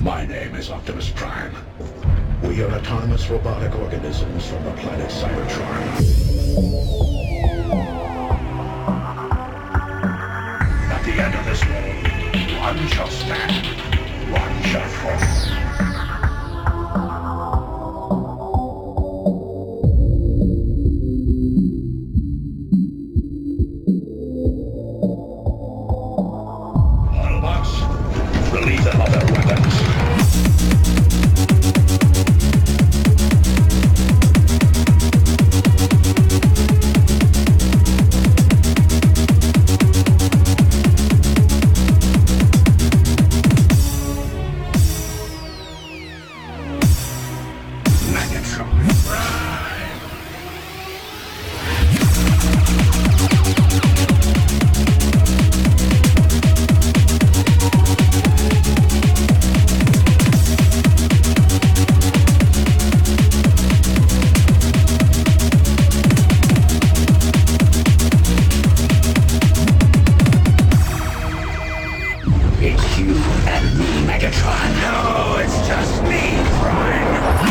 My name is Optimus Prime. We are autonomous robotic organisms from the planet Cybertron. At the end of this road, one shall stand, one shall fall. Release them of their weapons. It's you and me, Megatron. No, it's just me, Prime.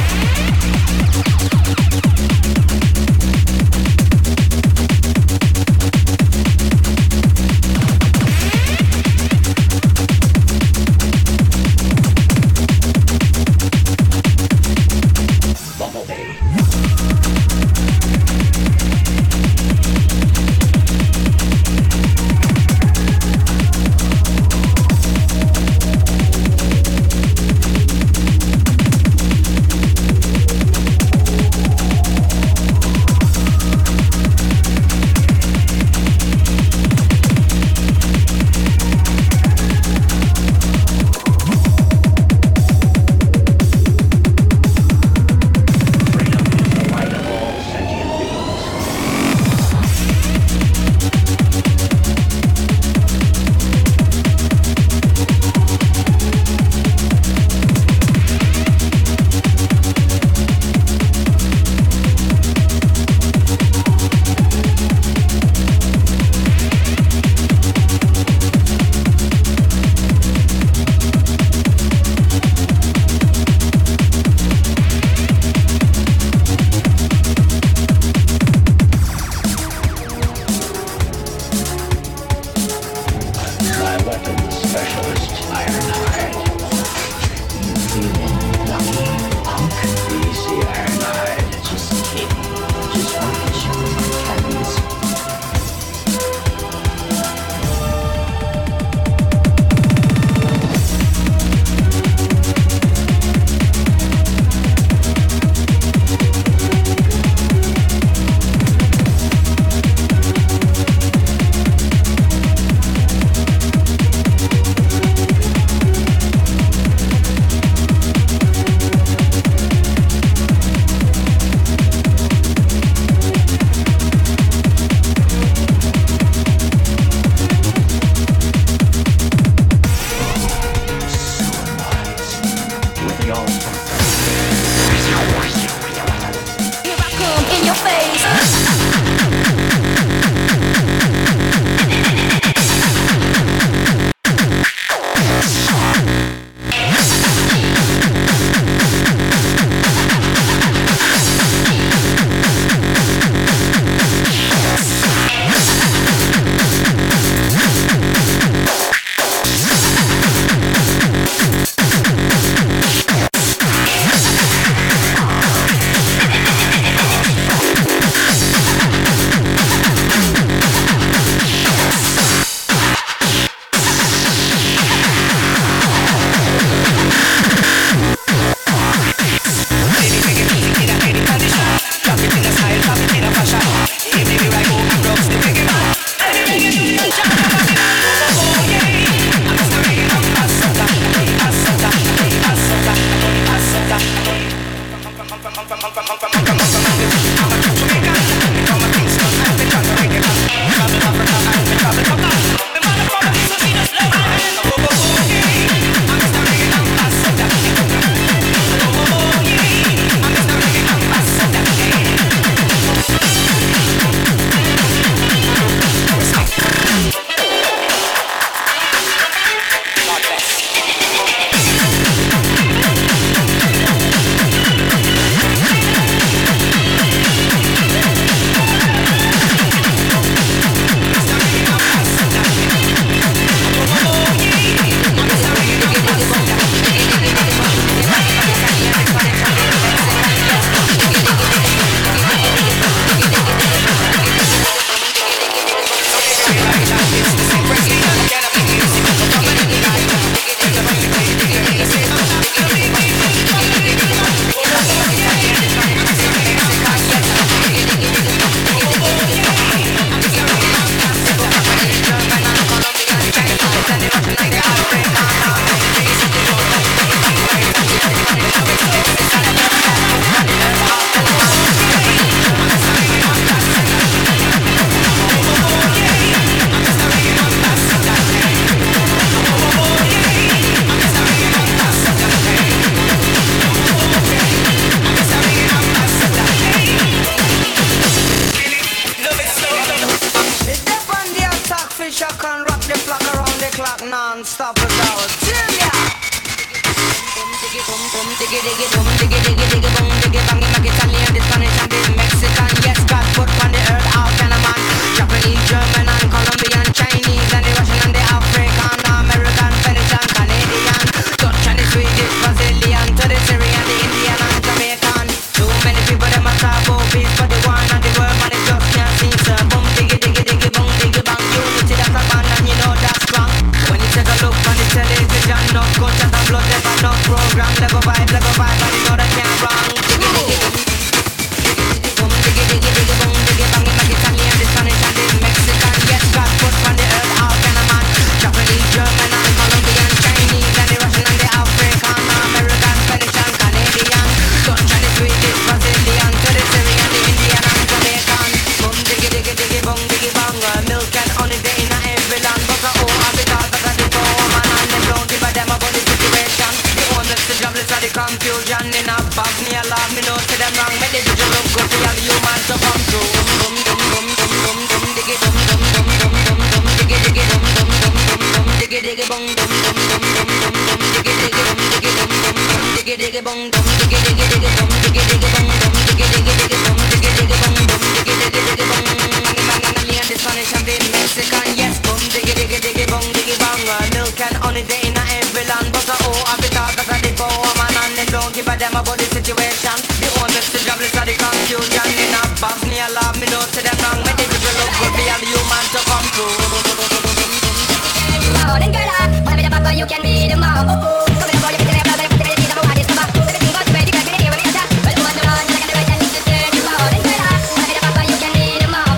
fi shock and rock the flock around the clock non-stop without till ya. Diggy boom boom, diggy diggy boom, diggy diggy diggy boom, diggy banging like Italian, the Spanish and the Mexican. Yes, God put on the earth all kind of man. Japanese, German and Colombian, Chinese and the Russian and the African, American, Venetian, Canadian, Dutch and the Swedish, Brazilian, to the Syrian, the Indian and Jamaican. Too many people them a talk about peace, but the war and the world man it just can't see. So boom diggy diggy diggy boom diggy bang, unity that's a band and you know that's strong. When you take a look on the television, no gunshot and blood, never no program, Lego vibe, and you know that can't wrong. Diggy diggy boom, diggy diggy diggy boom, diggy bang like Italian, the Spanish and the Mexican. Yes, God put on the earth all kind of man. Japanese, German and Colombian, Chinese and the Russian and the African, American, Venetian, Canadian, Dutch and the Swedish, Brazilian, to the Syrian, the Indian and Jamaican. Boom diggy diggy diggy boom diggy bang, milk and honey day in every land, but oh, I be talk about the poor man and them don't give a damn about the situation. The homeless, the jobless, and the confusion in a bag. Me a laugh, me know say them wrong, make the vision look good for all humans to come through. Boom boom boom boom boom boom diggy boom boom boom boom boom boom diggy diggy boom boom boom boom boom diggy diggy boom boom boom boom boom boom boom diggy diggy boom diggy boom boom boom diggy diggy boom boom diggy diggy diggy boom diggy diggy boom boom diggy diggy diggy boom diggy diggy boom boom diggy diggy diggy boom. And the Spanish and the Mexican, yes, boom diggy diggy diggy boom diggy bang. Milk and honey day in every land, but oh, I be talk about the poor man and they don't give a damn about the situation. The homeless, the jobless, and the confusion in a box. Me a laugh, me know to them wrong, make the people look good for all humans to come through. Morning, girl, wanna be the papa, you can be the mom. Come in, boy, you can be the brother, you can be the one, it's the mom. Everything goes ready, you can hear me, it's a well, who wants to run, you can do it, and it's the morning, girl, wanna be the papa, you can be the mom.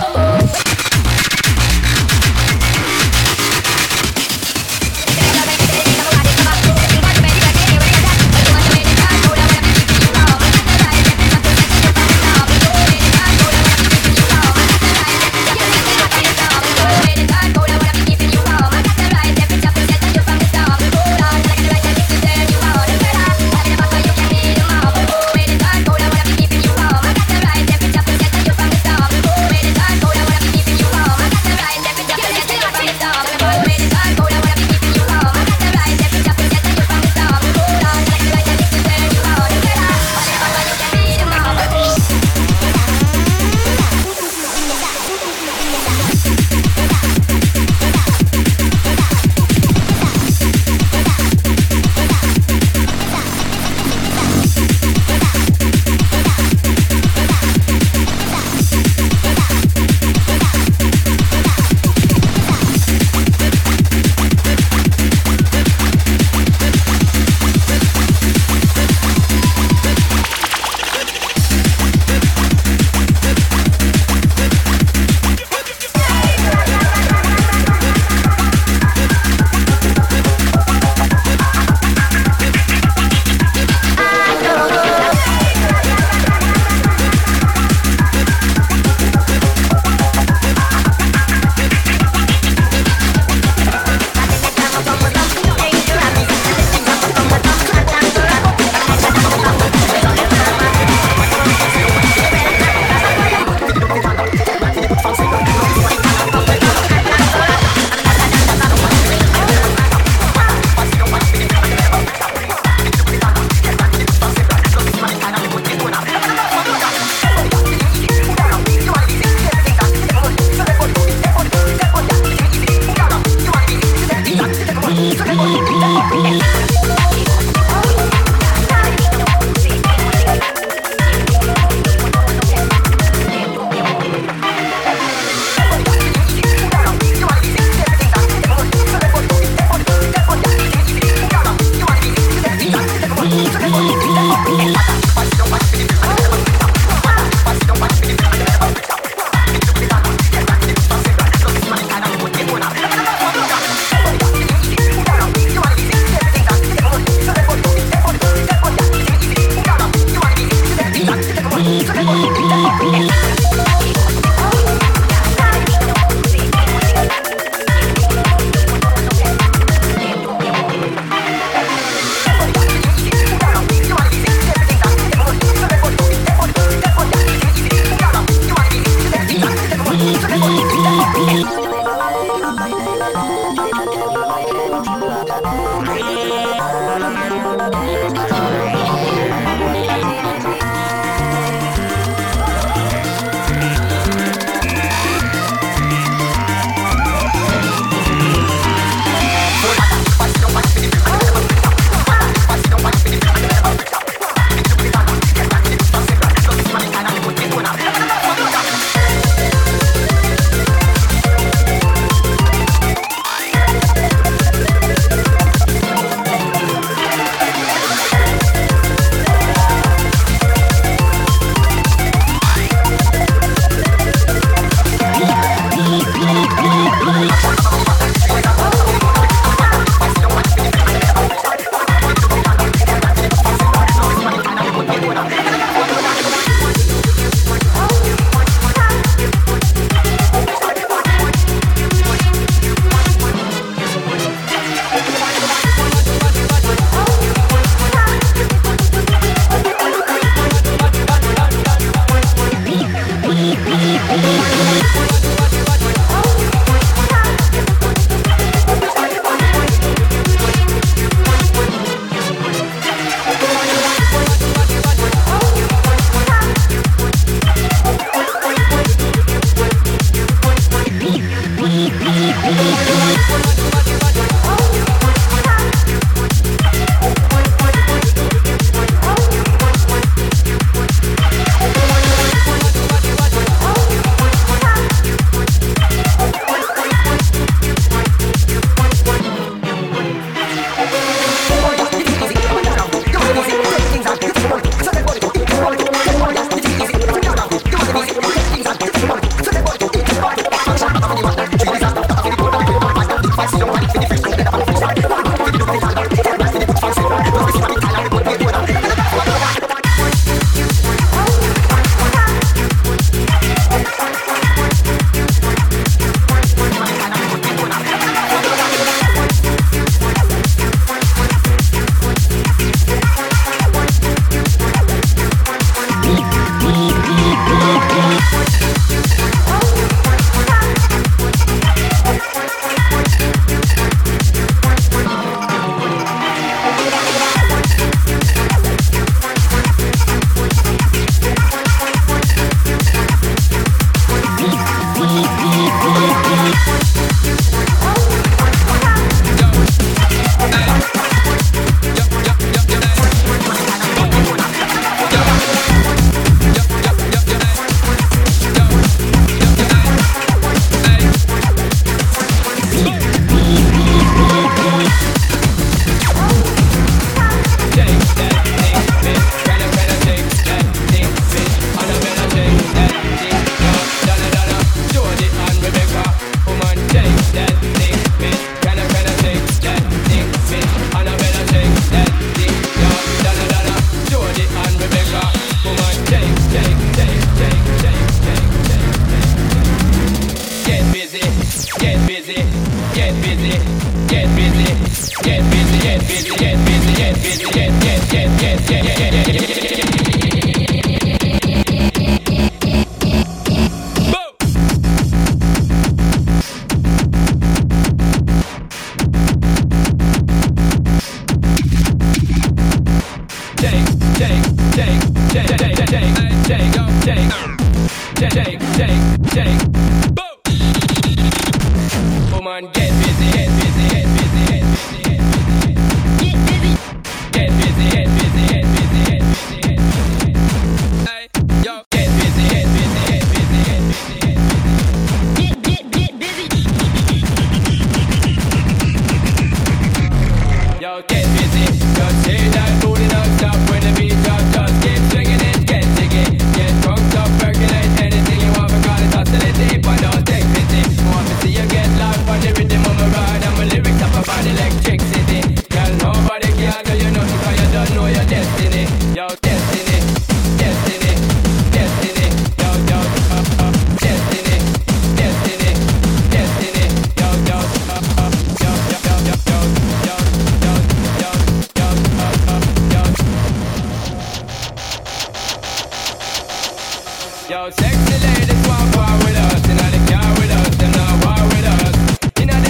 Yo, sexy ladies want war with us, inna the car with us, them not war with us. Inna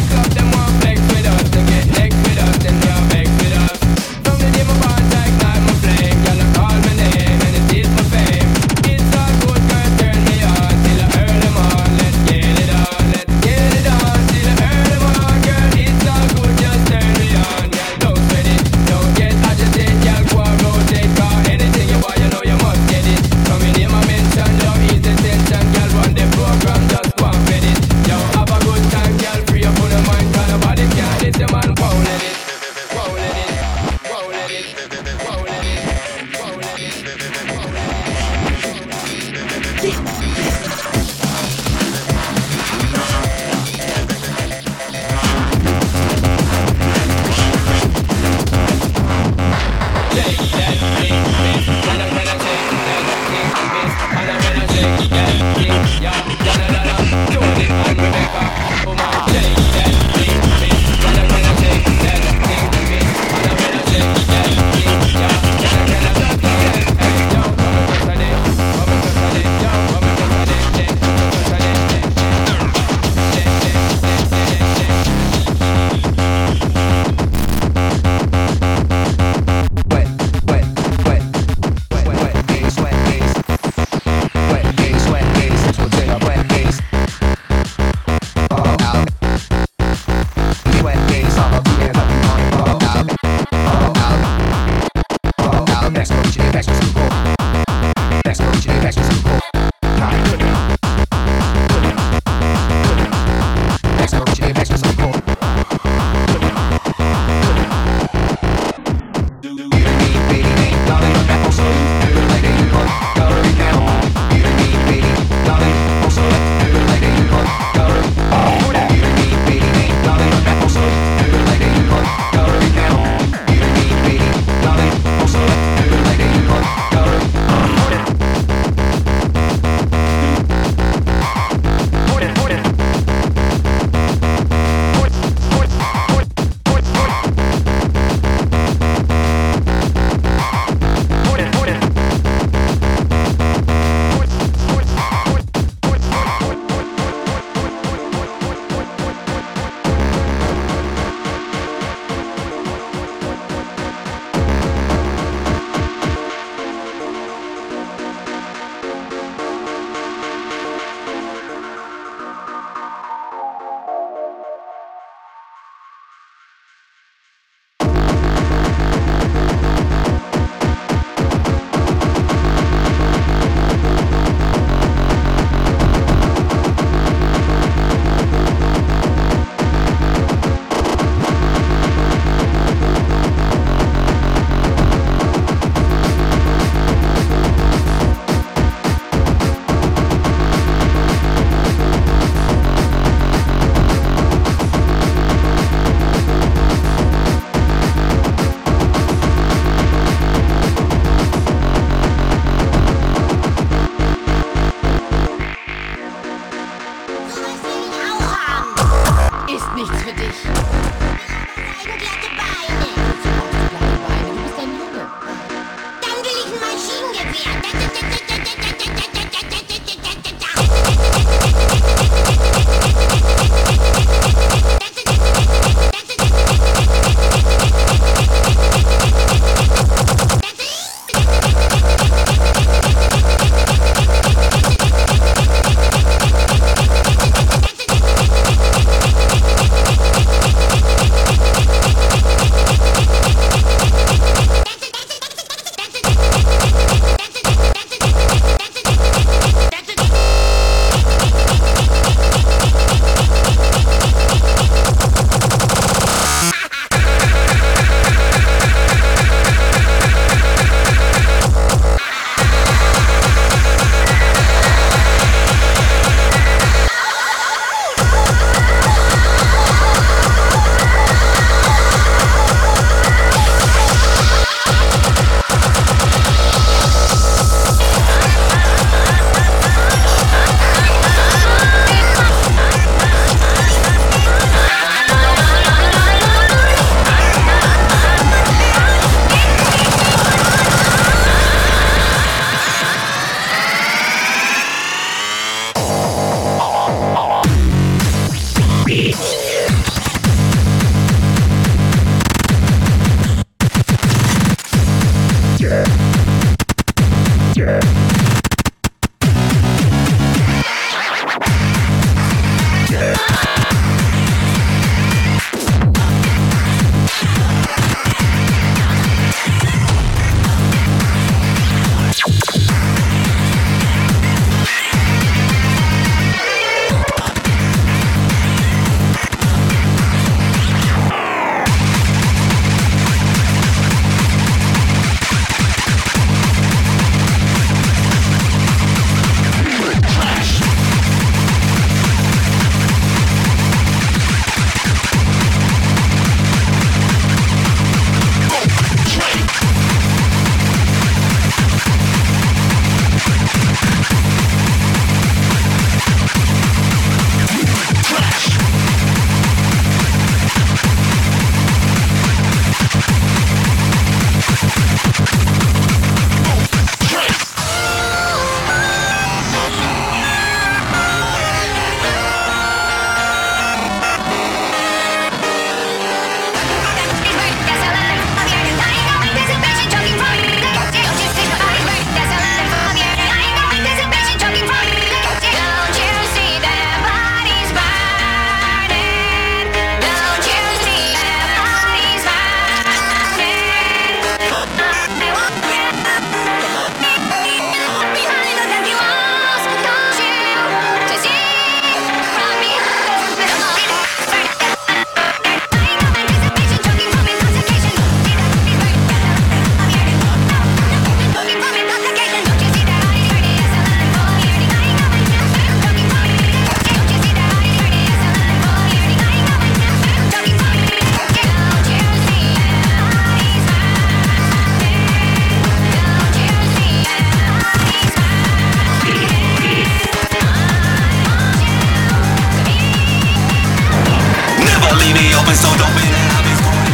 open, so don't be that I've been scoring.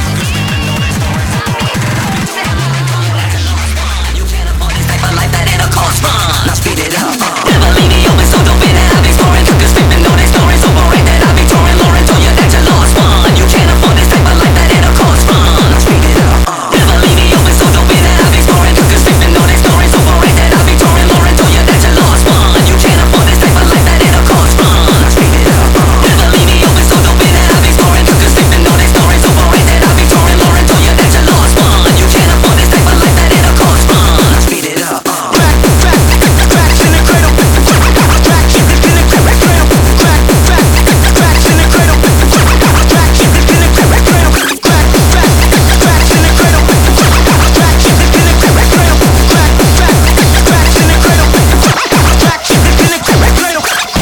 You can't afford this type of life that it'll cost fun. Now speed it up. Never leave me open, so don't be that I've been scoring. Cause sleeping on that story so boring that I'll be touring. Lauren told you that you lost fun. You can't afford this type of life that it'll cost fun. Now speed it up. Never leave me open, so don't be that I've been scoring. Cause sleeping on that story so boring that I'll be touring. Lauren told you that you lost fun. You can't afford this type of life that it'll cost fun. Now speed it up. Never leave me open, so don't be that I've been scoring. Cause sleeping on that story so boring that I'll be touring. Lauren told you that you lost fun. You can't afford this type of life that it'll cost fun. Now speed it up. Cracks in the cradle. Cracks in the cradle. Cracks in the cradle. Cracks in the cradle. Cracks in the cradle. Cracks in the cradle. Cracks in the cradle. Cracks in the cradle.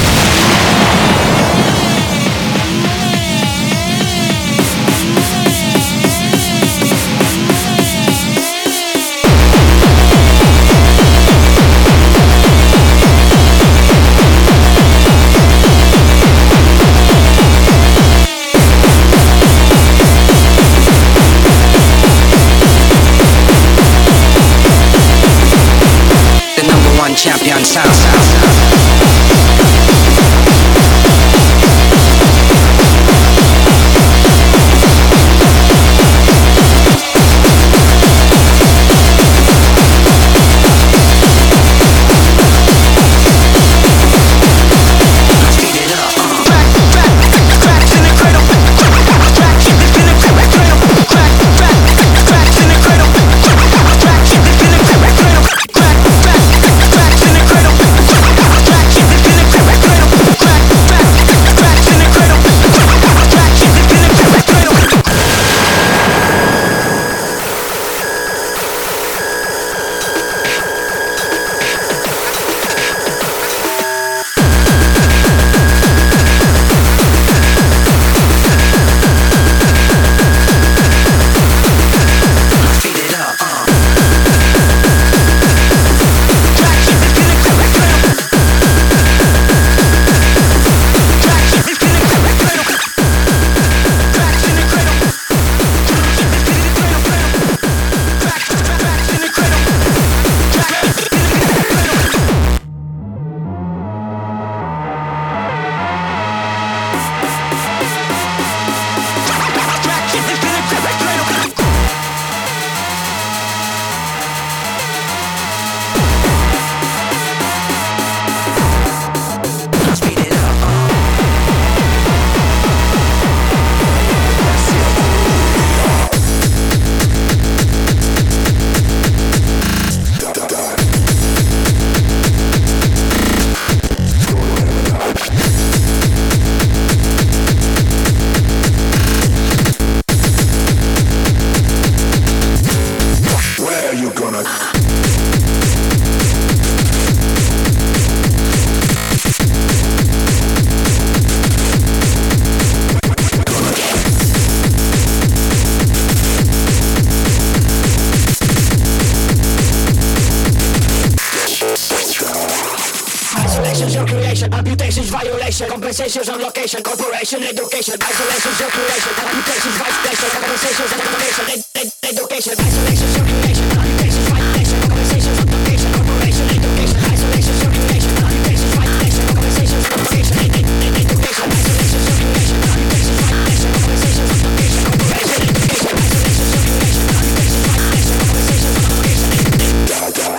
The number one champion sound. Isolation's your creation, amputation's violation, compensations on location, corporation, education, isolation's your creation, amputation's violation, compensations on location, education, isolation's your creation, amputation's violation, compensations on location, corporation, education, isolation's your creation, amputation's violation, compensations on location, education, isolation's your creation, amputation's violation, compensations on location, corporation, education, isolation's your creation, amputation's violation, compensations on location,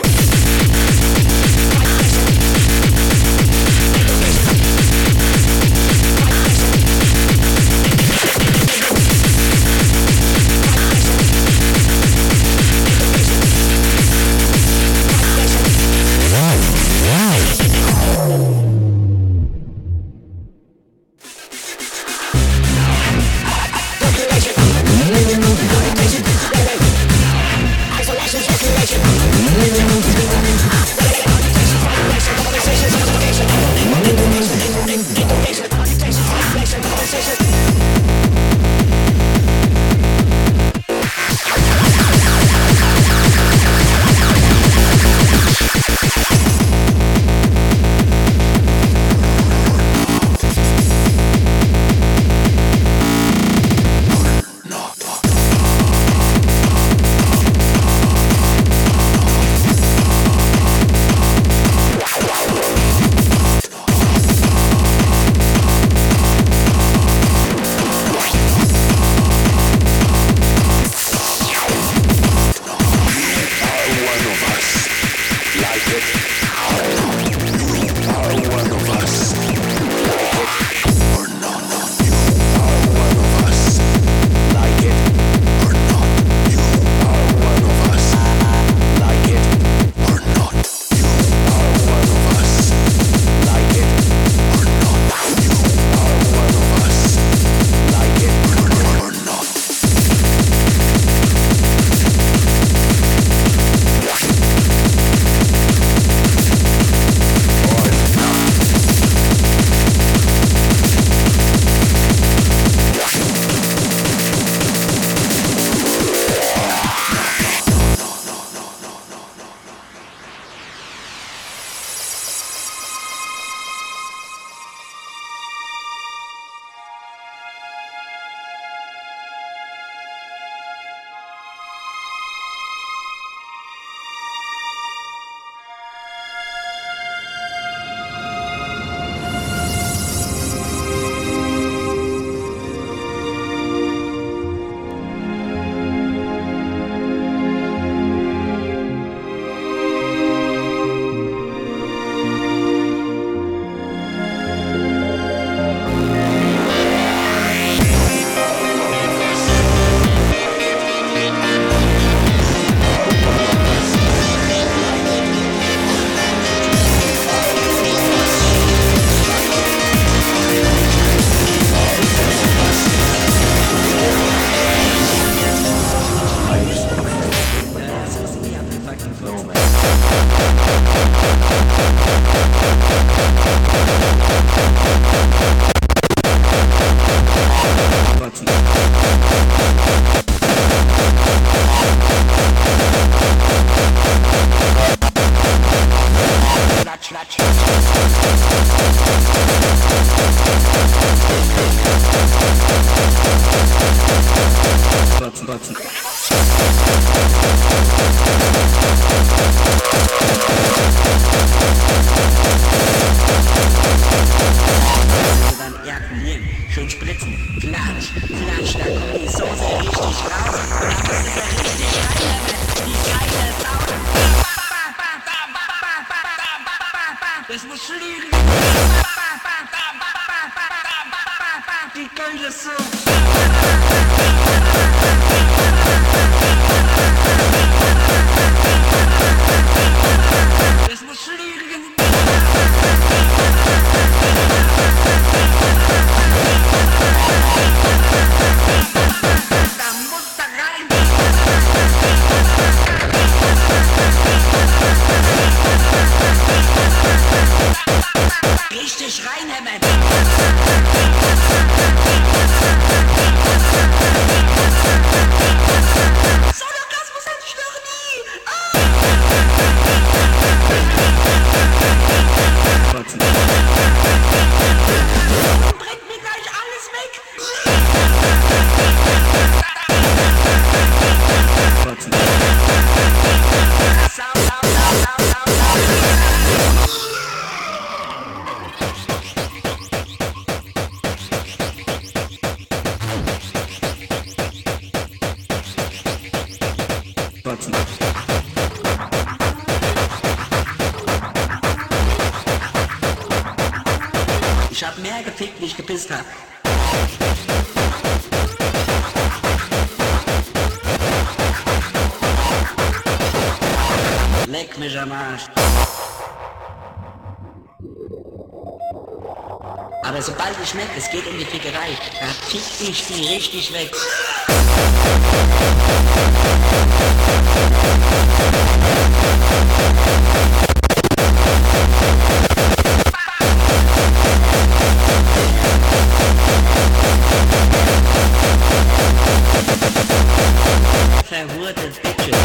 Dann ejakulieren, schön spritzen, Flatsch, Flatsch, da kommt die Soße richtig raus und dann ist er richtig rein, die geile Sau. Das muss fliegen. Die geile Sau. Das muss fliegen. Da muss da rein. Richtig reinhämmern. So der Orgasmus hatte ich noch nie. Bringt mir gleich alles weg. Ich hab mehr gefickt, wie ich gepisst hab. Leck mich am Arsch. Aber sobald ich merke, es geht um die Fickerei, da fick ich die richtig weg. Verhurte Bitches.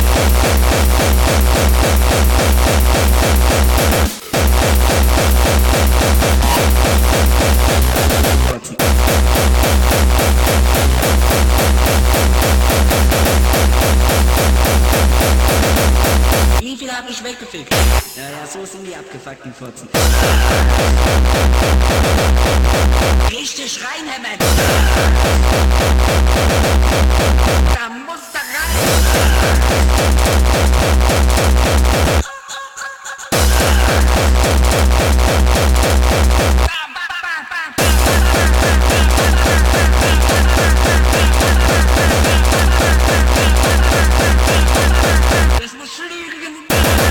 Wie viel hab ich weggefickt? Ja, so sind die abgefuckten Fotzen. Richtig reinhämmern. Da muss da das muss fliegen.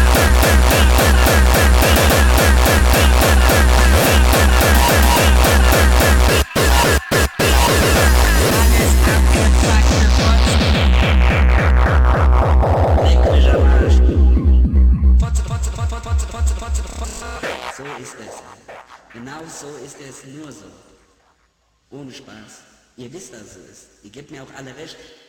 Alles abgefuckte Fotzen. Leck mich am Arsch. So ist es. Genau so ist es, nur so. Ohne Spaß. Ihr wisst, dass es ist. Ihr gebt mir auch alle recht.